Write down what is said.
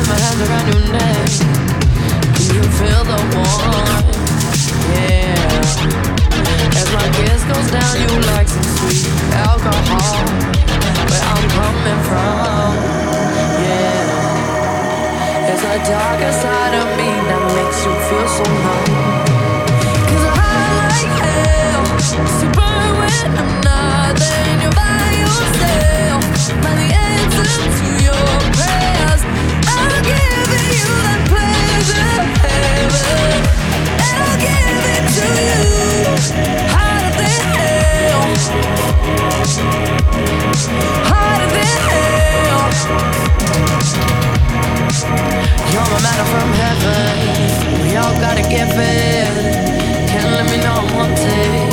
my hands around your neck. Can you feel the warmth? Yeah. As my kiss goes down, you like some sweet alcohol. Where I'm coming from, yeah. It's a darker side of me that makes you feel so numb. 'Cause I like hell, to burn when I'm not there and you're by yourself. Find the answer to your prayers. I'll give you that pleasure, heaven, and I'll give it to you, harder than hell, harder than hell. You're my manna from heaven, we all gotta give it. Can't let me know I'm wanted.